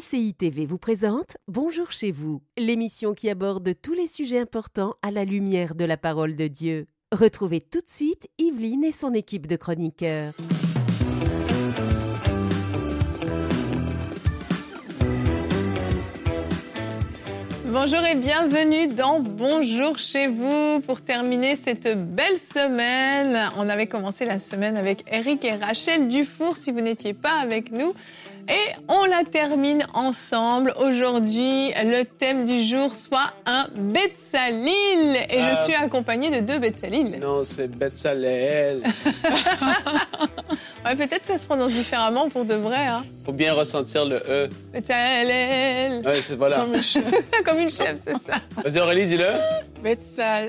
MCI TV vous présente Bonjour chez vous, l'émission qui aborde tous les sujets importants à la lumière de la parole de Dieu. Retrouvez tout de suite Yveline et son équipe de chroniqueurs. Bonjour et bienvenue dans Bonjour chez vous. Pour terminer cette belle semaine, on avait commencé la semaine avec Eric et Rachel Dufour, si vous n'étiez pas avec nous. Et on la termine ensemble. Aujourd'hui, le thème du jour soit un Betsalil. Et je suis accompagnée de deux Betsalil. Non, c'est Betsalel. Ouais, peut-être ça se prononce différemment pour de vrai. Hein. Faut bien ressentir le E. Betsalel. Ouais, c'est voilà. Comme une chef. Comme une chef, c'est ça. Vas-y Aurélie, dis-le. Betsalel.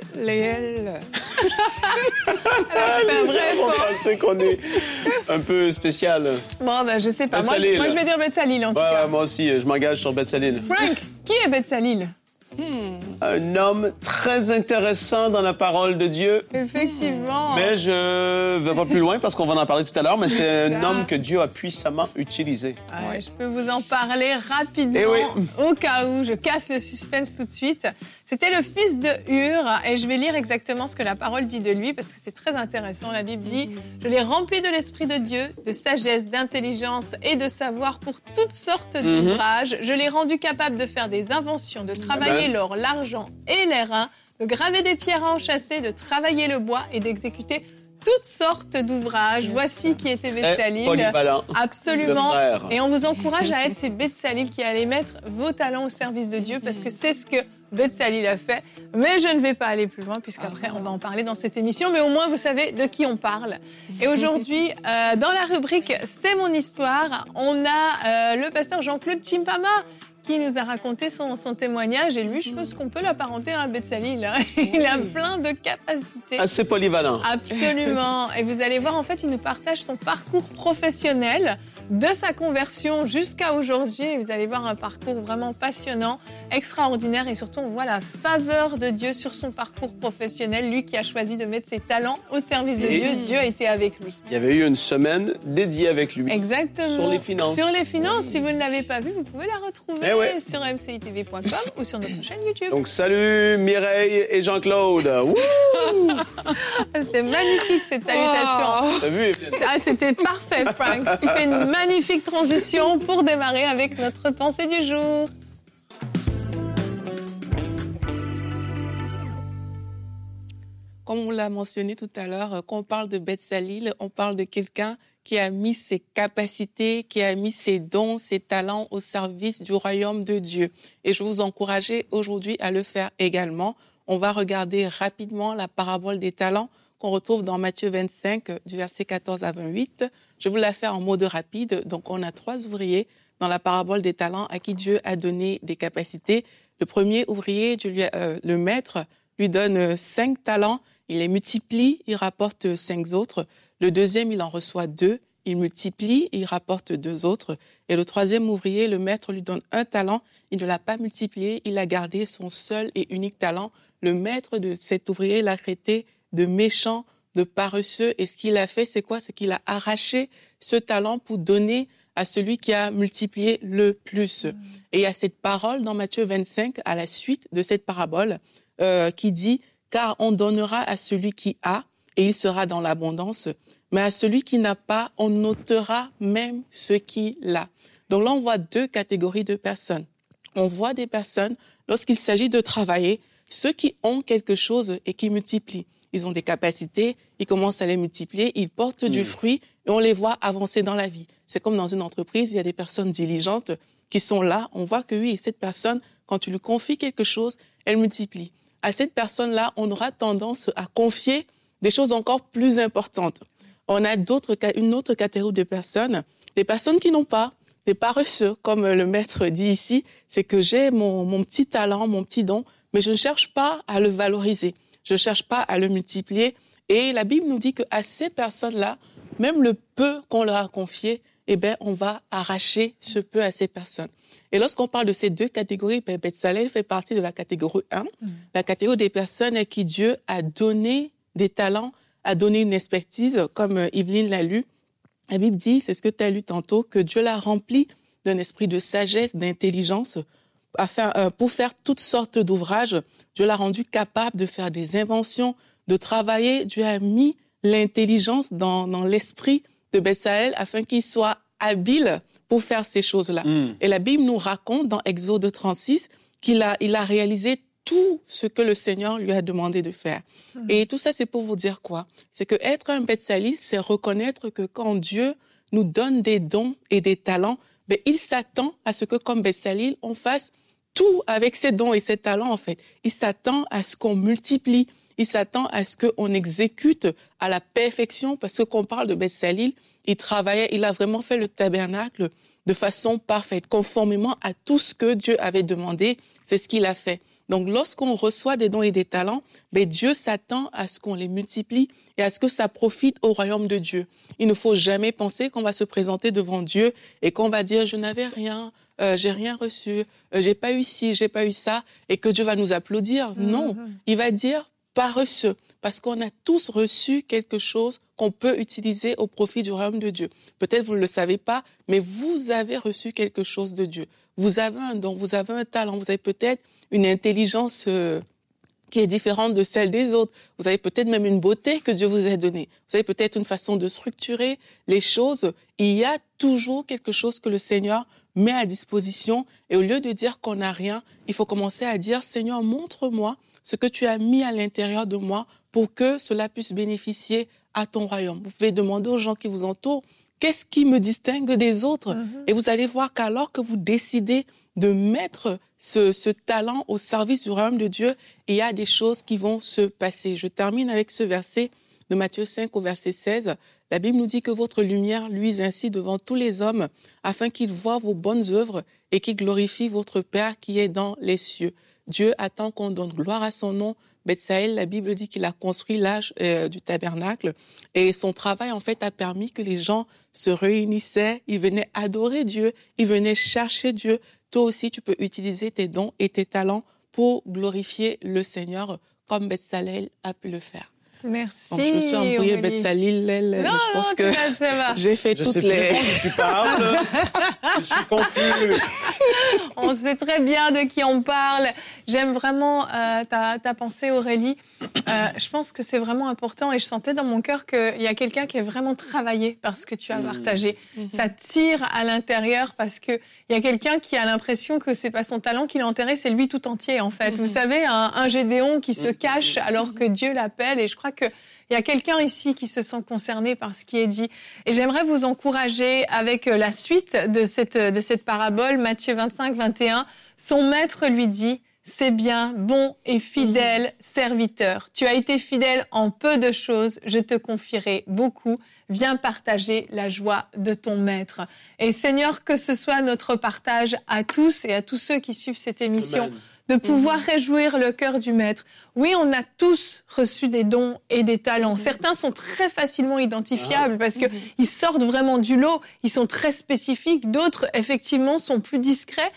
C'est vrai. On pensait qu'on est un peu spécial. Bon, ben je sais pas. Moi, Betsalil. je vais dire Betsalil en tout cas. Ouais, moi aussi, je m'engage sur Betsalil. Frank, qui est Betsalil? Un homme très intéressant dans la parole de Dieu. Effectivement. Mais je vais pas plus loin parce qu'on va en parler tout à l'heure, mais c'est un Ça. homme que Dieu a puissamment utilisé. Ouais, je peux vous en parler rapidement, Eh oui. au cas où je casse le suspense tout de suite. C'était le fils de Hur, et je vais lire exactement ce que la parole dit de lui, parce que c'est très intéressant. La Bible dit « Je l'ai rempli de l'Esprit de Dieu, de sagesse, d'intelligence et de savoir pour toutes sortes d'ouvrages. Je l'ai rendu capable de faire des inventions, de travailler l'or, l'argent et les reins, de graver des pierres à enchâsser, de travailler le bois et d'exécuter toutes sortes d'ouvrages. » Voici qui était Betsalil. Polyvalent. Absolument. Le frère. Et on vous encourage à être ces Betsalil qui allaient mettre vos talents au service de Dieu, parce que c'est ce que Betsalil a fait. Mais je ne vais pas aller plus loin, puisqu'après on va en parler dans cette émission. Mais au moins vous savez de qui on parle. Et aujourd'hui, dans la rubrique C'est mon histoire, on a le pasteur Jean-Claude Chimpama qui nous a raconté son témoignage. Et lui, je pense qu'on peut l'apparenter à un Betsalil. Hein. Il a plein de capacités. Assez polyvalent. Absolument. Et vous allez voir, en fait, il nous partage son parcours professionnel de sa conversion jusqu'à aujourd'hui. Et vous allez voir un parcours vraiment passionnant, extraordinaire. Et surtout, on voit la faveur de Dieu sur son parcours professionnel. Lui qui a choisi de mettre ses talents au service de Dieu. Dieu a été avec lui. Il y avait eu une semaine dédiée avec lui. Exactement. Sur les finances. Sur les finances. Si vous ne l'avez pas vu, vous pouvez la retrouver sur mcitv.com ou sur notre chaîne YouTube. Donc, salut Mireille et Jean-Claude. Wouh! C'était magnifique cette salutation. T'as vu, Evelyne? Ah, c'était parfait, Frank. Tu fais une magnifique transition pour démarrer avec notre pensée du jour. Comme on l'a mentionné tout à l'heure, quand on parle de Betsalil, on parle de quelqu'un qui a mis ses capacités, qui a mis ses dons, ses talents au service du royaume de Dieu. Et je vous encourage aujourd'hui à le faire également. On va regarder rapidement la parabole des talents qu'on retrouve dans Matthieu 25, du verset 14 à 28. Je vous la fais en mode rapide. Donc, on a 3 ouvriers dans la parabole des talents à qui Dieu a donné des capacités. Le premier ouvrier, le maître, lui donne 5 talents. Il les multiplie, il rapporte 5 autres. Le deuxième, il en reçoit 2. Il multiplie, il rapporte 2 autres. Et le troisième ouvrier, le maître lui donne 1 talent. Il ne l'a pas multiplié, il a gardé son seul et unique talent. Le maître de cet ouvrier l'a traité de méchant, de paresseux. Et ce qu'il a fait, c'est quoi? C'est qu'il a arraché ce talent pour donner à celui qui a multiplié le plus. Et il y a cette parole dans Matthieu 25, à la suite de cette parabole, qui dit « Car on donnera à celui qui a, et il sera dans l'abondance. Mais à celui qui n'a pas, on ôtera même ce qu'il a. » Donc là, on voit 2 catégories de personnes. On voit des personnes, lorsqu'il s'agit de travailler, ceux qui ont quelque chose et qui multiplient. Ils ont des capacités, ils commencent à les multiplier, ils portent du fruit et on les voit avancer dans la vie. C'est comme dans une entreprise, il y a des personnes diligentes qui sont là. On voit que oui, cette personne, quand tu lui confies quelque chose, elle multiplie. À cette personne-là, on aura tendance à confier des choses encore plus importantes. On a une autre catégorie de personnes, des personnes qui n'ont pas, des paresseux, comme le maître dit ici, c'est que j'ai mon petit talent, mon petit don, mais je ne cherche pas à le valoriser, je ne cherche pas à le multiplier. Et la Bible nous dit qu'à ces personnes-là, même le peu qu'on leur a confié, on va arracher ce peu à ces personnes. Et lorsqu'on parle de ces 2 catégories, Betsalil fait partie de la catégorie 1, la catégorie des personnes à qui Dieu a donné des talents, a donné une expertise, comme Yveline l'a lu. La Bible dit, c'est ce que tu as lu tantôt, que Dieu l'a rempli d'un esprit de sagesse, d'intelligence, pour faire toutes sortes d'ouvrages. Dieu l'a rendu capable de faire des inventions, de travailler. Dieu a mis l'intelligence dans l'esprit de Bezalel afin qu'il soit habile pour faire ces choses-là. Et la Bible nous raconte dans Exode 36 qu'il a réalisé tout ce que le Seigneur lui a demandé de faire. Et tout ça, c'est pour vous dire quoi? C'est que être un Bezalel, c'est reconnaître que quand Dieu nous donne des dons et des talents, ben, il s'attend à ce que, comme Bezalel, on fasse tout avec ces dons et ces talents, en fait. Il s'attend à ce qu'on multiplie. Il s'attend à ce qu'on exécute à la perfection, parce que quand on parle de Bezalel, il a vraiment fait le tabernacle de façon parfaite, conformément à tout ce que Dieu avait demandé, c'est ce qu'il a fait. Donc, lorsqu'on reçoit des dons et des talents, ben, Dieu s'attend à ce qu'on les multiplie et à ce que ça profite au royaume de Dieu. Il ne faut jamais penser qu'on va se présenter devant Dieu et qu'on va dire « je n'avais rien, j'ai rien reçu, j'ai pas eu ci, j'ai pas eu ça » et que Dieu va nous applaudir. Non, il va dire « paresseux » parce qu'on a tous reçu quelque chose qu'on peut utiliser au profit du royaume de Dieu. Peut-être vous ne le savez pas, mais vous avez reçu quelque chose de Dieu. Vous avez un don, vous avez un talent, vous avez peut-être une intelligence qui est différente de celle des autres. Vous avez peut-être même une beauté que Dieu vous a donnée. Vous avez peut-être une façon de structurer les choses. Il y a toujours quelque chose que le Seigneur met à disposition. Et au lieu de dire qu'on n'a rien, il faut commencer à dire « Seigneur, montre-moi ce que tu as mis à l'intérieur de moi pour que cela puisse bénéficier à ton royaume. » Vous pouvez demander aux gens qui vous entourent « Qu'est-ce qui me distingue des autres ?» Et vous allez voir qu'alors que vous décidez de mettre ce talent au service du royaume de Dieu, il y a des choses qui vont se passer. Je termine avec ce verset de Matthieu 5 au verset 16. La Bible nous dit que votre lumière luise ainsi devant tous les hommes, afin qu'ils voient vos bonnes œuvres et qu'ils glorifient votre Père qui est dans les cieux. Dieu attend qu'on donne gloire à son nom. Bezalel, la Bible dit qu'il a construit l'âge du tabernacle et son travail en fait a permis que les gens se réunissaient, ils venaient adorer Dieu, ils venaient chercher Dieu. Toi aussi, tu peux utiliser tes dons et tes talents pour glorifier le Seigneur comme Bezalel a pu le faire. Merci. Donc, je me suis embrouillée Bezalel. Je pense que j'ai fait toutes les... Je sais plus de quoi tu parles. Je suis confus. On sait très bien de qui on parle. J'aime vraiment ta pensée, Aurélie. Je pense que c'est vraiment important et je sentais dans mon cœur qu'il y a quelqu'un qui a vraiment travaillé par ce que tu as partagé. Ça tire à l'intérieur parce qu'il y a quelqu'un qui a l'impression que c'est pas son talent qui l'intéresse, c'est lui tout entier en fait. Vous savez, un Gédéon qui se cache alors que Dieu l'appelle et je crois qu'il y a quelqu'un ici qui se sent concerné par ce qui est dit. Et j'aimerais vous encourager avec la suite de cette parabole, Matthieu 25, 21. Son maître lui dit « C'est bien, bon et fidèle serviteur. Tu as été fidèle en peu de choses, je te confierai beaucoup. Viens partager la joie de ton maître. » Et Seigneur, que ce soit notre partage à tous et à tous ceux qui suivent cette émission. Amen. De pouvoir réjouir le cœur du Maître. Oui, on a tous reçu des dons et des talents. Certains sont très facilement identifiables parce qu'ils sortent vraiment du lot. Ils sont très spécifiques. D'autres, effectivement, sont plus discrets.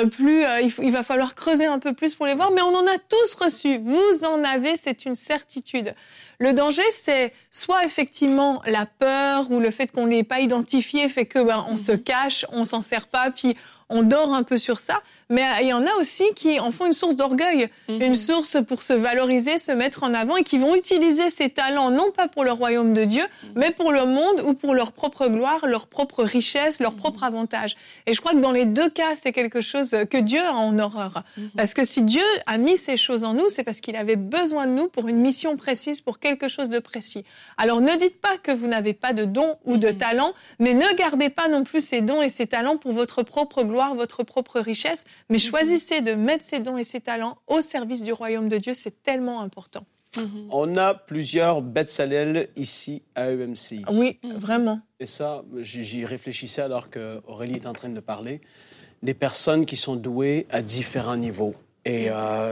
Il va falloir creuser un peu plus pour les voir. Mais on en a tous reçu. Vous en avez, c'est une certitude. Le danger, c'est soit effectivement la peur ou le fait qu'on ne l'ait pas identifié fait que on se cache, on s'en sert pas, puis on dort un peu sur ça. Mais il y en a aussi qui en font une source d'orgueil, une source pour se valoriser, se mettre en avant et qui vont utiliser ces talents, non pas pour le royaume de Dieu, mais pour le monde ou pour leur propre gloire, leur propre richesse, leur propre avantage. Et je crois que dans les deux cas, c'est quelque chose que Dieu a en horreur. Parce que si Dieu a mis ces choses en nous, c'est parce qu'il avait besoin de nous pour une mission précise, pour quelque chose de précis. Alors ne dites pas que vous n'avez pas de dons ou de talents, mais ne gardez pas non plus ces dons et ces talents pour votre propre gloire, votre propre richesse, mais choisissez de mettre ces dons et ces talents au service du royaume de Dieu, c'est tellement important. On a plusieurs Bezalel ici à EMC. Oui, vraiment. Et ça, j'y réfléchissais alors qu'Aurélie est en train de parler. Des personnes qui sont douées à différents niveaux. Et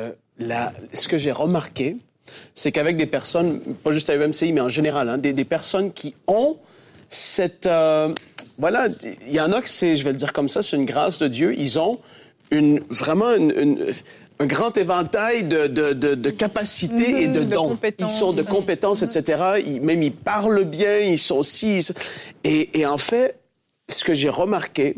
ce que j'ai remarqué, c'est qu'avec des personnes, pas juste à EMCI, mais en général, des personnes qui ont cette... voilà, il y en a que c'est, je vais le dire comme ça, c'est une grâce de Dieu. Ils ont vraiment un grand éventail de capacités et de dons. Ils sont de compétences, etc. Ils parlent bien, ils sont aussi... Et en fait, ce que j'ai remarqué,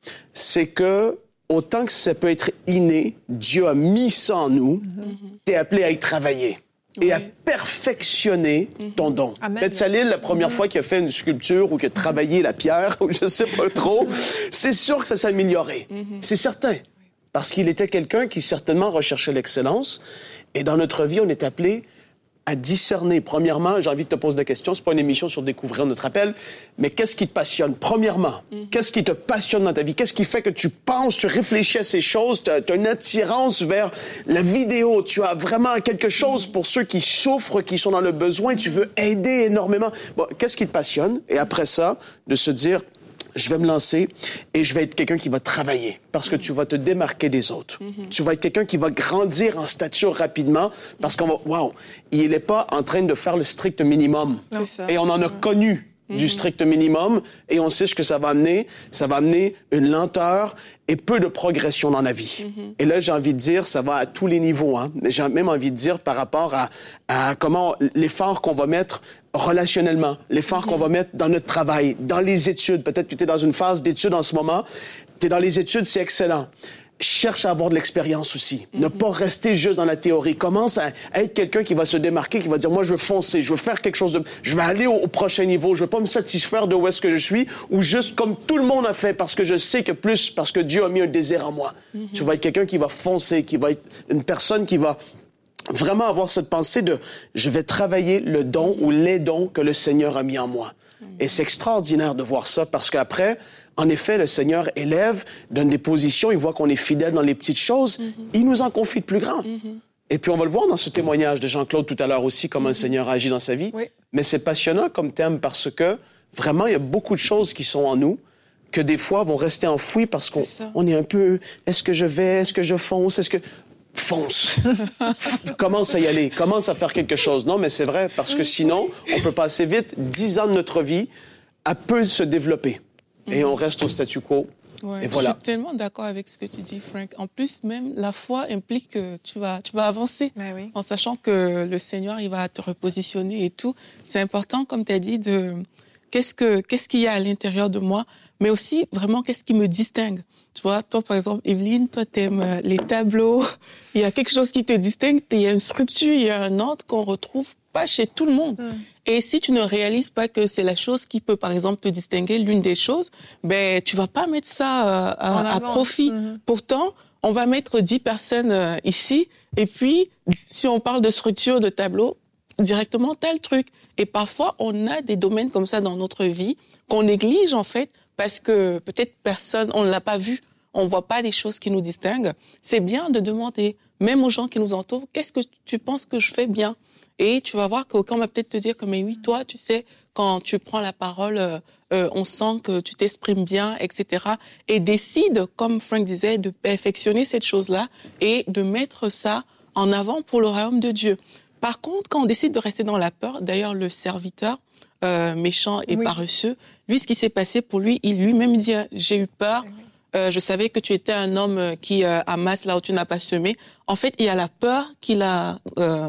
c'est que autant que ça peut être inné, Dieu a mis ça en nous. T'es appelé à y travailler et à perfectionner ton don. Betsalil, la première fois qu'il a fait une sculpture ou qu'il a travaillé la pierre, ou je sais pas trop, c'est sûr que ça s'est amélioré. C'est certain. Parce qu'il était quelqu'un qui certainement recherchait l'excellence. Et dans notre vie, on est appelé à discerner. Premièrement, j'ai envie de te poser la question, c'est pas une émission sur découvrir notre appel, mais qu'est-ce qui te passionne? Premièrement, qu'est-ce qui te passionne dans ta vie? Qu'est-ce qui fait que tu penses, tu réfléchis à ces choses, tu as une attirance vers la vidéo, tu as vraiment quelque chose pour ceux qui souffrent, qui sont dans le besoin, tu veux aider énormément. Bon, qu'est-ce qui te passionne? Et après ça, de se dire, je vais me lancer et je vais être quelqu'un qui va travailler parce que tu vas te démarquer des autres. Tu vas être quelqu'un qui va grandir en stature rapidement parce qu'on va, wow, il n'est pas en train de faire le strict minimum. Et on en a connu du strict minimum et on sait ce que ça va amener. Ça va amener une lenteur et peu de progression dans la vie. Et là, j'ai envie de dire, ça va à tous les niveaux. Hein. J'ai même envie de dire par rapport à comment l'effort qu'on va mettre relationnellement, l'effort qu'on va mettre dans notre travail, dans les études. Peut-être que tu es dans une phase d'études en ce moment. Tu es dans les études, c'est excellent. Cherche à avoir de l'expérience aussi. Ne pas rester juste dans la théorie. Commence à être quelqu'un qui va se démarquer, qui va dire, moi, je veux foncer, je veux faire quelque chose de... Je vais aller au prochain niveau. Je veux pas me satisfaire de où est-ce que je suis ou juste comme tout le monde a fait parce que je sais que plus, parce que Dieu a mis un désir en moi. Tu vas être quelqu'un qui va foncer, qui va être une personne qui va vraiment avoir cette pensée de je vais travailler le don ou les dons que le Seigneur a mis en moi. Et c'est extraordinaire de voir ça parce qu'après, en effet, le Seigneur élève, donne des positions, il voit qu'on est fidèle dans les petites choses, il nous en confie de plus grand. Et puis on va le voir dans ce témoignage de Jean-Claude tout à l'heure aussi, comment le Seigneur agit dans sa vie. Mais c'est passionnant comme thème parce que vraiment, il y a beaucoup de choses qui sont en nous que des fois vont rester enfouies parce qu'on est un peu, est-ce que je vais, est-ce que je fonce, est-ce que... Fonce. Commence à y aller. Commence à faire quelque chose. Non, mais c'est vrai, parce que sinon, on peut passer vite 10 ans de notre vie à peu se développer. Et on reste au statu quo. Ouais, et voilà. Je suis tellement d'accord avec ce que tu dis, Frank. En plus, même la foi implique que tu vas avancer en sachant que le Seigneur, il va te repositionner et tout. C'est important, comme tu as dit, de qu'est-ce qu'il y a à l'intérieur de moi, mais aussi vraiment qu'est-ce qui me distingue. Tu vois, toi, par exemple, Evelyne, toi, t'aimes les tableaux. Il y a quelque chose qui te distingue. Il y a une structure, il y a un ordre qu'on retrouve pas chez tout le monde. Et si tu ne réalises pas que c'est la chose qui peut, par exemple, te distinguer, l'une des choses, ben, tu vas pas mettre ça à profit. Pourtant, on va mettre 10 personnes ici. Et puis, si on parle de structure, de tableau, directement, t'as le truc. Et parfois, on a des domaines comme ça dans notre vie qu'on néglige, en fait, parce que peut-être personne, on ne l'a pas vu, on ne voit pas les choses qui nous distinguent. C'est bien de demander, même aux gens qui nous entourent, qu'est-ce que tu penses que je fais bien? Et tu vas voir qu'aucun va peut-être te dire que, mais oui, toi, tu sais, quand tu prends la parole, on sent que tu t'exprimes bien, etc. Et décide, comme Frank disait, de perfectionner cette chose-là et de mettre ça en avant pour le royaume de Dieu. Par contre, quand on décide de rester dans la peur, d'ailleurs, le serviteur, méchant et paresseux, lui, ce qui s'est passé pour lui, il lui-même dit, j'ai eu peur, je savais que tu étais un homme qui amasse là où tu n'as pas semé. En fait, il y a la peur qu'il a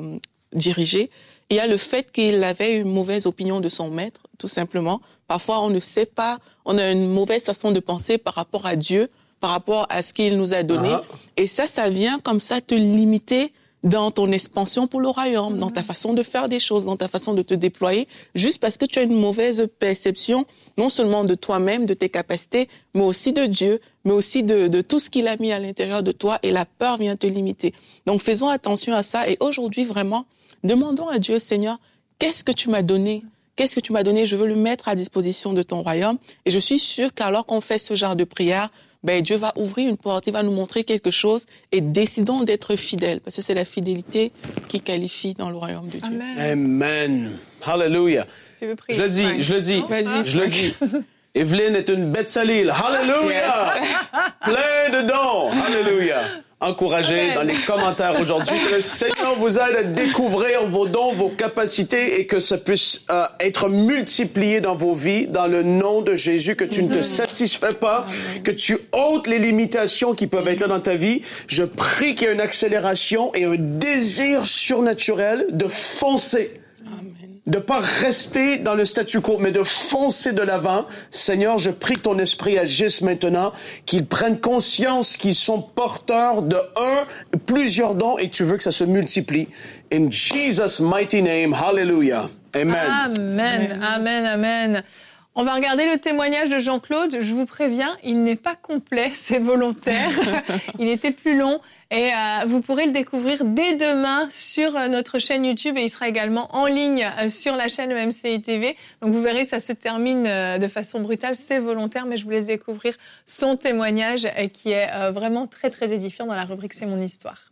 dirigée, il y a le fait qu'il avait une mauvaise opinion de son maître, tout simplement. Parfois, on ne sait pas, on a une mauvaise façon de penser par rapport à Dieu, par rapport à ce qu'il nous a donné. Et ça vient comme ça te limiter dans ton expansion pour le royaume, dans ta façon de faire des choses, dans ta façon de te déployer, juste parce que tu as une mauvaise perception, non seulement de toi-même, de tes capacités, mais aussi de Dieu, mais aussi de tout ce qu'il a mis à l'intérieur de toi, et la peur vient te limiter. Donc faisons attention à ça, et aujourd'hui vraiment, demandons à Dieu, Seigneur, qu'est-ce que tu m'as donné? Qu'est-ce que tu m'as donné? Je veux le mettre à disposition de ton royaume, et je suis sûre qu'alors qu'on fait ce genre de prière, ben, Dieu va ouvrir une porte, il va nous montrer quelque chose et décidons d'être fidèles parce que c'est la fidélité qui qualifie dans le royaume de Dieu. Amen. Hallelujah. Tu veux prier? Je le dis. Evelyne est une Betsalil. Hallelujah. Plein de dons. Hallelujah. Encouragez dans les commentaires aujourd'hui que le Seigneur vous aide à découvrir vos dons, vos capacités et que ça puisse être multiplié dans vos vies dans le nom de Jésus, que tu ne te satisfais pas, que tu ôtes les limitations qui peuvent être là dans ta vie. Je prie qu'il y ait une accélération et un désir surnaturel de foncer. de pas rester dans le statu quo, mais de foncer de l'avant. Seigneur, je prie que ton esprit agisse maintenant, qu'ils prennent conscience qu'ils sont porteurs de plusieurs dons et que tu veux que ça se multiplie. In Jesus' mighty name, hallelujah. Amen. Amen, amen, amen. On va regarder le témoignage de Jean-Claude. Je vous préviens, il n'est pas complet, c'est volontaire. Il était plus long et vous pourrez le découvrir dès demain sur notre chaîne YouTube et il sera également en ligne sur la chaîne MCI TV. Donc vous verrez, ça se termine de façon brutale, c'est volontaire, mais je vous laisse découvrir son témoignage qui est vraiment très très édifiant dans la rubrique C'est mon histoire.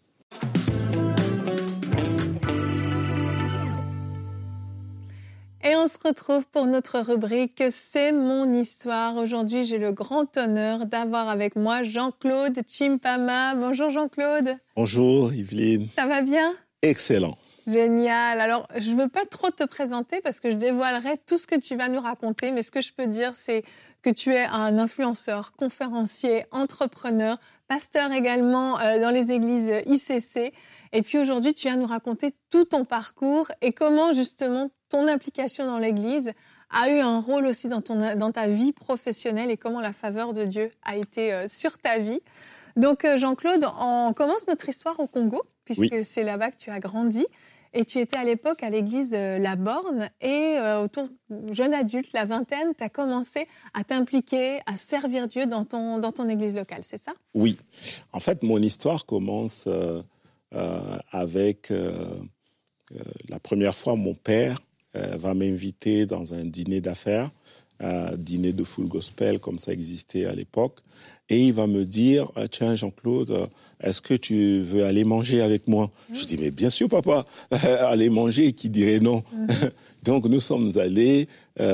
Et on se retrouve pour notre rubrique « C'est mon histoire ». Aujourd'hui, j'ai le grand honneur d'avoir avec moi Jean-Claude Chimpama. Bonjour Jean-Claude. Bonjour Yveline. Ça va bien ? Excellent. Génial. Alors, je ne veux pas trop te présenter parce que je dévoilerai tout ce que tu vas nous raconter. Mais ce que je peux dire, c'est que tu es un influenceur, conférencier, entrepreneur, pasteur également dans les églises ICC. Et puis aujourd'hui, tu viens nous raconter tout ton parcours et comment justement ton implication dans l'église a eu un rôle aussi dans ta vie professionnelle et comment la faveur de Dieu a été sur ta vie. Donc Jean-Claude, on commence notre histoire au Congo, puisque c'est là-bas que tu as grandi. Et tu étais à l'époque à l'église La Borne et autour jeune adulte, la vingtaine, tu as commencé à t'impliquer, à servir Dieu dans ton église locale, c'est ça ? Oui. En fait, mon histoire commence avec la première fois, mon père va m'inviter dans un dîner d'affaires, dîner de full gospel, comme ça existait à l'époque. Et il va me dire, tiens Jean-Claude, est-ce que tu veux aller manger avec moi ? Je dis, mais bien sûr papa, aller manger, qui dirait non ? Donc nous sommes allés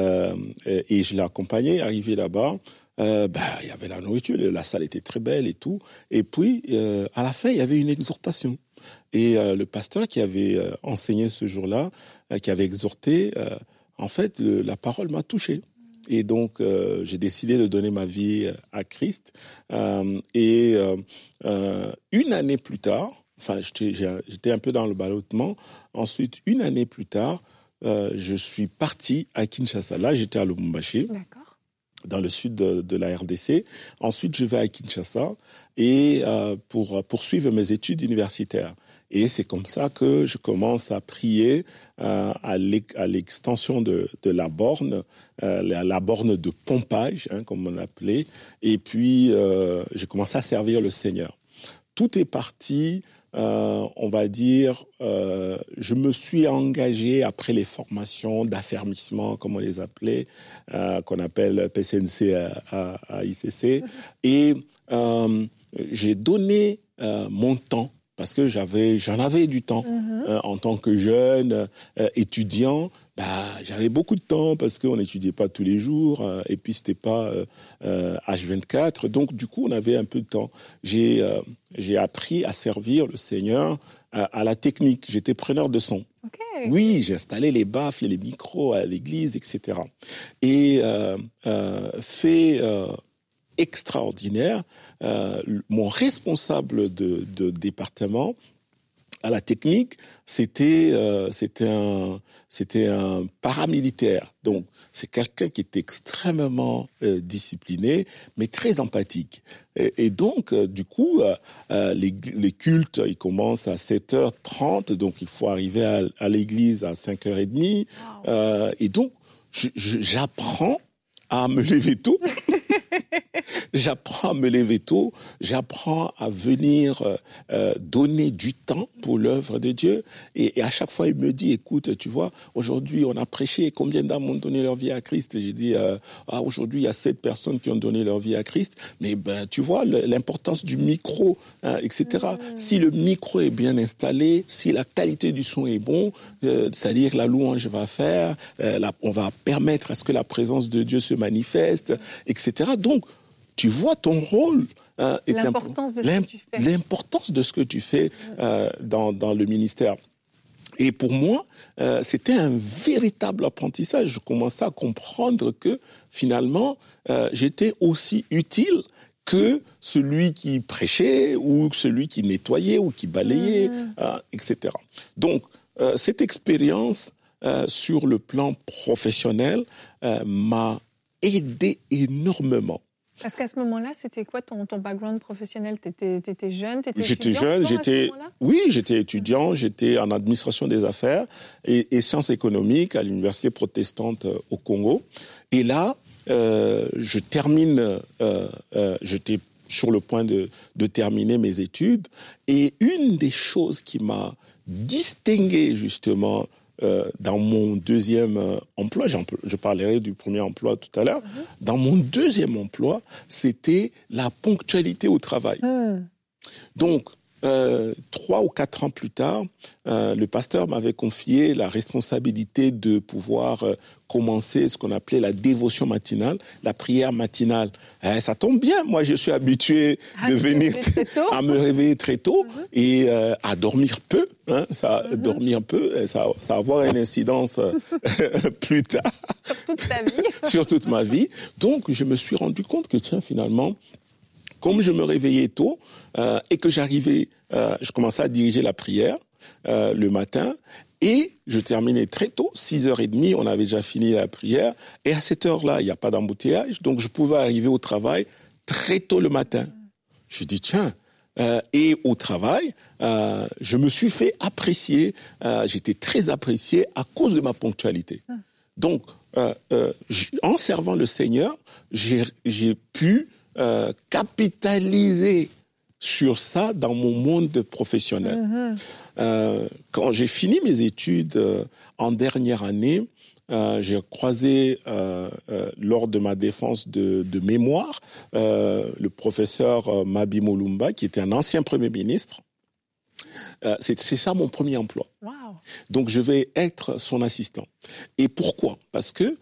et je l'ai accompagné, arrivé là-bas. Il y avait la nourriture, la salle était très belle et tout. Et puis, à la fin, il y avait une exhortation. Et le pasteur qui avait enseigné ce jour-là, qui avait exhorté, en fait, la parole m'a touché. Et donc, j'ai décidé de donner ma vie à Christ. Et une année plus tard, enfin, j'étais un peu dans le ballottement. Ensuite, une année plus tard, je suis parti à Kinshasa. Là, j'étais à Lubumbashi. D'accord. Dans le sud de la RDC. Ensuite, je vais à Kinshasa et pour poursuivre mes études universitaires. Et c'est comme ça que je commence à prier à l'extension de la borne, la borne de pompage, comme on l'appelait. Et puis, j'ai commencé à servir le Seigneur. Tout est parti, on va dire, je me suis engagé après les formations d'affermissement, comme on les appelait, qu'on appelle PCNC à ICC. Et j'ai donné mon temps, parce que j'en avais du temps en tant que jeune étudiant. J'avais beaucoup de temps parce qu'on n'étudiait pas tous les jours et puis c'était pas H24. Donc du coup, on avait un peu de temps. J'ai appris à servir le Seigneur à la technique. J'étais preneur de son. Okay. Oui, j'ai installé les baffles et les micros à l'église, etc. Et fait extraordinaire, mon responsable de département à la technique, c'était un paramilitaire. Donc, c'est quelqu'un qui était extrêmement discipliné, mais très empathique. Et donc, du coup, les cultes, ils commencent à 7h30, donc il faut arriver à l'église à 5h30. Wow. Et donc, j'apprends à me lever tôt. J'apprends à me lever tôt, j'apprends à venir donner du temps pour l'œuvre de Dieu. Et à chaque fois, il me dit, écoute, tu vois, aujourd'hui, on a prêché, combien d'âmes ont donné leur vie à Christ ? J'ai dit, aujourd'hui, il y a 7 personnes qui ont donné leur vie à Christ. Mais tu vois, l'importance du micro, etc. Si le micro est bien installé, si la qualité du son est bon, c'est-à-dire la louange va faire, on va permettre à ce que la présence de Dieu se manifeste, etc. Donc, tu vois ton rôle. L'importance de ce que tu fais. L'importance de ce que tu fais dans le ministère. Et pour moi, c'était un véritable apprentissage. Je commençais à comprendre que finalement, j'étais aussi utile que celui qui prêchait ou celui qui nettoyait ou qui balayait, etc. Donc, cette expérience sur le plan professionnel, m'a aidé énormément. Parce qu'à ce moment-là, c'était quoi ton background professionnel ? T'étais jeune, J'étais jeune, j'étais étudiant, j'étais en administration des affaires et sciences économiques à l'université protestante au Congo. Et là, je termine, j'étais sur le point de terminer mes études. Et une des choses qui m'a distingué justement dans mon deuxième emploi, je parlerai du premier emploi tout à l'heure, dans mon deuxième emploi, c'était la ponctualité au travail. Donc, 3 ou 4 ans plus tard, le pasteur m'avait confié la responsabilité de pouvoir commencer ce qu'on appelait la dévotion matinale, la prière matinale. Ça tombe bien, moi je suis habitué de venir à me réveiller très tôt et à dormir peu. Dormir peu, ça va avoir une incidence plus tard. Sur toute ta vie. Sur toute ma vie. Donc je me suis rendu compte que tiens, finalement, comme je me réveillais tôt et que j'arrivais, je commençais à diriger la prière le matin et je terminais très tôt, 6h30, on avait déjà fini la prière. Et à cette heure-là, il n'y a pas d'embouteillage, donc je pouvais arriver au travail très tôt le matin. Je dis tiens, et au travail, je me suis fait apprécier, j'étais très apprécié à cause de ma ponctualité. Donc, en servant le Seigneur, j'ai pu capitaliser sur ça dans mon monde professionnel. Quand j'ai fini mes études en dernière année, j'ai croisé lors de ma défense de mémoire le professeur Mabi Molumba, qui était un ancien Premier ministre. C'est ça mon premier emploi. Wow. Donc je vais être son assistant. Et pourquoi ? Parce que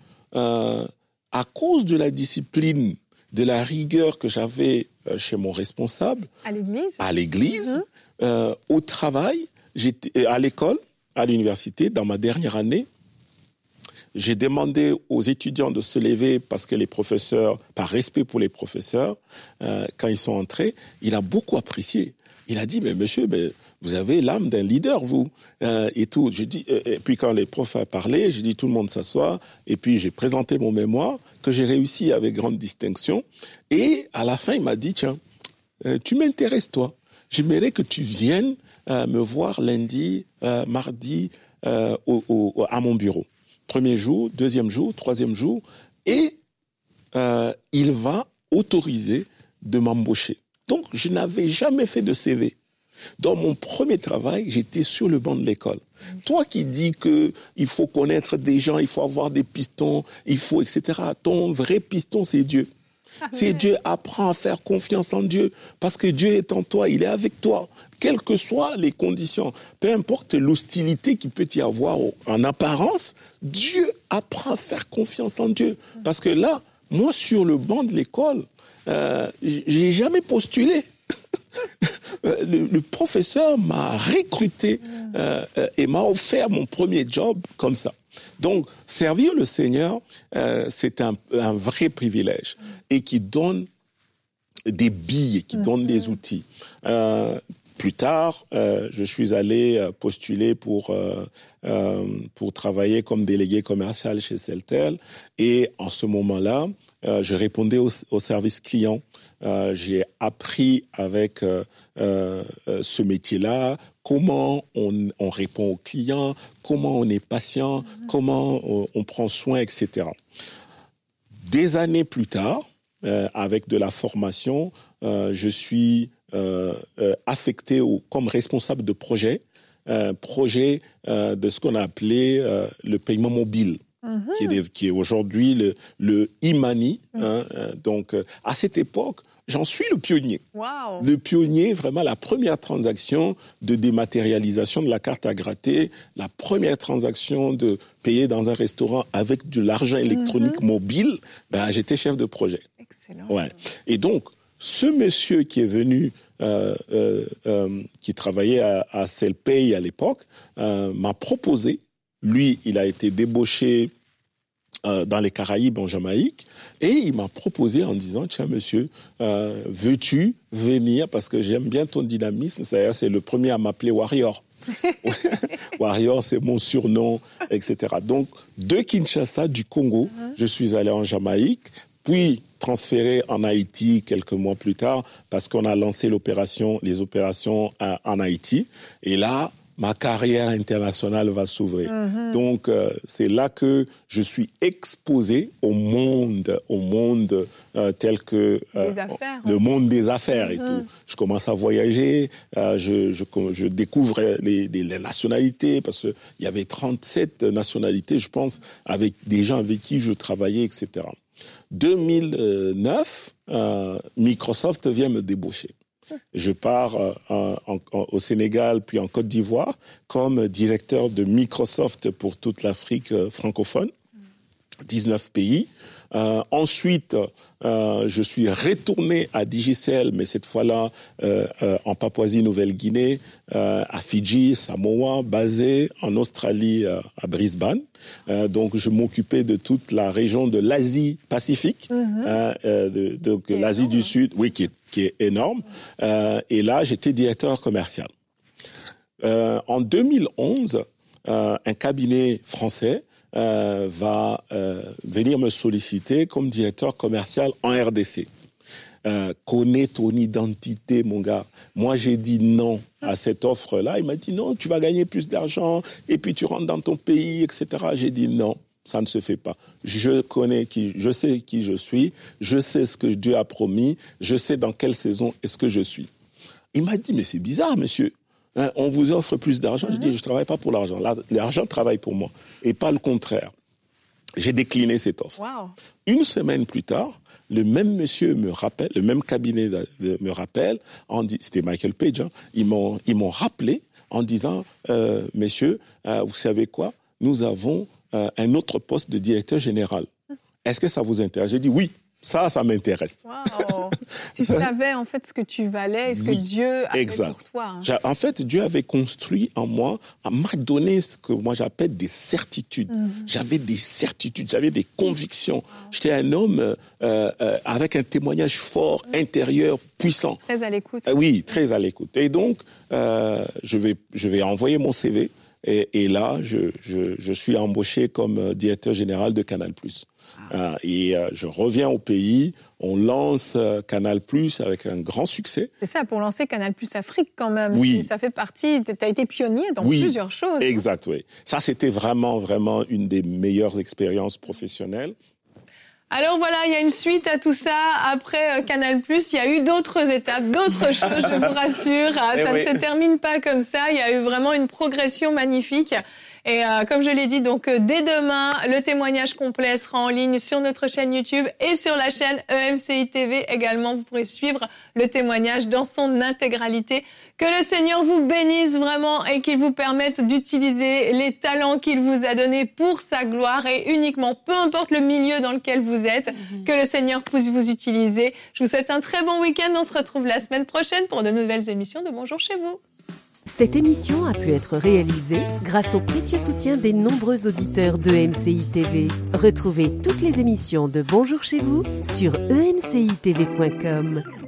à cause de la discipline, de la rigueur que j'avais chez mon responsable, à l'église, au travail, à l'école, à l'université, dans ma dernière année, j'ai demandé aux étudiants de se lever parce que les professeurs, par respect pour les professeurs, quand ils sont entrés, il a beaucoup apprécié. Il a dit, mais monsieur, vous avez l'âme d'un leader, vous, et tout. Et puis quand les profs ont parlé, j'ai dit, tout le monde s'assoit, et puis j'ai présenté mon mémoire, que j'ai réussi avec grande distinction. Et à la fin, il m'a dit, tiens, tu m'intéresses, toi. J'aimerais que tu viennes me voir lundi, mardi, à mon bureau. Premier jour, deuxième jour, troisième jour, et il va autoriser de m'embaucher. Donc, je n'avais jamais fait de CV. Dans mon premier travail, j'étais sur le banc de l'école. Toi qui dis qu'il faut connaître des gens, il faut avoir des pistons, il faut, etc. Ton vrai piston, c'est Dieu. C'est Dieu. Apprends à faire confiance en Dieu. Parce que Dieu est en toi, il est avec toi. Quelles que soient les conditions, peu importe l'hostilité qu'il peut y avoir en apparence, Dieu apprend à faire confiance en Dieu. Parce que là, moi, sur le banc de l'école, j'ai jamais postulé. Le professeur m'a recruté et m'a offert mon premier job comme ça. Donc, servir le Seigneur, c'est un vrai privilège et qui donne des billes, qui donne des outils. Plus tard, je suis allé postuler pour travailler comme délégué commercial chez Celtel. Et en ce moment-là, je répondais au service client. J'ai appris avec ce métier-là comment on répond aux clients, comment on est patient, comment on prend soin, etc. Des années plus tard, avec de la formation, je suis affecté comme responsable de projet de ce qu'on a appelé le paiement mobile. Qui est aujourd'hui le e-money. Donc, à cette époque, j'en suis le pionnier. Wow. Le pionnier, vraiment, la première transaction de dématérialisation de la carte à gratter, la première transaction de payer dans un restaurant avec de l'argent électronique mobile, j'étais chef de projet. Excellent. Ouais. Et donc, ce monsieur qui est venu, qui travaillait à Celpay à l'époque, m'a proposé. Lui, il a été débauché dans les Caraïbes, en Jamaïque, et il m'a proposé en disant, tiens monsieur, veux-tu venir, parce que j'aime bien ton dynamisme, c'est-à-dire c'est le premier à m'appeler Warrior. Warrior, c'est mon surnom, etc. Donc, de Kinshasa, du Congo, je suis allé en Jamaïque, puis transféré en Haïti quelques mois plus tard, parce qu'on a lancé les opérations en Haïti. Et là, ma carrière internationale va s'ouvrir. Donc, c'est là que je suis exposé au monde tel que le monde des affaires et tout. Je commence à voyager, je découvre les nationalités, parce qu'il y avait 37 nationalités, je pense, avec des gens avec qui je travaillais, etc. 2009, Microsoft vient me débaucher. Je pars au Sénégal, puis en Côte d'Ivoire, comme directeur de Microsoft pour toute l'Afrique francophone, 19 pays. Ensuite, je suis retourné à Digicel, mais cette fois-là en Papouasie-Nouvelle-Guinée, à Fidji, Samoa, basé en Australie, à Brisbane. Donc, je m'occupais de toute la région de l'Asie-Pacifique, donc l'Asie du Sud, oui, qui est énorme. Et là, j'étais directeur commercial. En 2011, un cabinet français va venir me solliciter comme directeur commercial en RDC. Connais ton identité, mon gars. Moi, j'ai dit non à cette offre-là. Il m'a dit non, tu vas gagner plus d'argent et puis tu rentres dans ton pays, etc. J'ai dit non, ça ne se fait pas. Je sais qui je suis, je sais ce que Dieu a promis, je sais dans quelle saison est-ce que je suis. Il m'a dit, mais c'est bizarre, monsieur. On vous offre plus d'argent. Je dis, je ne travaille pas pour l'argent. L'argent travaille pour moi et pas le contraire. J'ai décliné cette offre. Wow. Une semaine plus tard, le même monsieur me rappelle, le même cabinet me rappelle, c'était Michael Page, hein, ils m'ont rappelé en disant, messieurs, vous savez quoi, nous avons un autre poste de directeur général. Est-ce que ça vous intéresse? J'ai dit oui. Ça m'intéresse. Wow. Tu savais en fait ce que tu valais et ce que Dieu a fait pour toi. Hein. En fait, Dieu avait construit en moi, m'a donné ce que moi j'appelle des certitudes. J'avais des certitudes, j'avais des convictions. J'étais un homme avec un témoignage fort, intérieur, puissant. Très à l'écoute. Oui, très à l'écoute. Et donc, je vais envoyer mon CV et là, je suis embauché comme directeur général de Canal+. Et je reviens au pays, on lance Canal+ avec un grand succès. C'est ça, pour lancer Canal+ Afrique quand même. Oui. Ça fait partie, tu as été pionnier dans plusieurs choses. Exact, oui. Ça, c'était vraiment, vraiment une des meilleures expériences professionnelles. Alors voilà, il y a une suite à tout ça. Après Canal+, il y a eu d'autres étapes, d'autres choses, je vous rassure. Ça ne se termine pas comme ça. Il y a eu vraiment une progression magnifique. Et comme je l'ai dit, donc dès demain, le témoignage complet sera en ligne sur notre chaîne YouTube et sur la chaîne EMCI TV également. Vous pourrez suivre le témoignage dans son intégralité. Que le Seigneur vous bénisse vraiment et qu'il vous permette d'utiliser les talents qu'il vous a donnés pour sa gloire et uniquement, peu importe le milieu dans lequel vous êtes, que le Seigneur puisse vous utiliser. Je vous souhaite un très bon week-end. On se retrouve la semaine prochaine pour de nouvelles émissions de Bonjour chez vous. Cette émission a pu être réalisée grâce au précieux soutien des nombreux auditeurs de EMCI TV. Retrouvez toutes les émissions de Bonjour chez vous sur emcitv.com.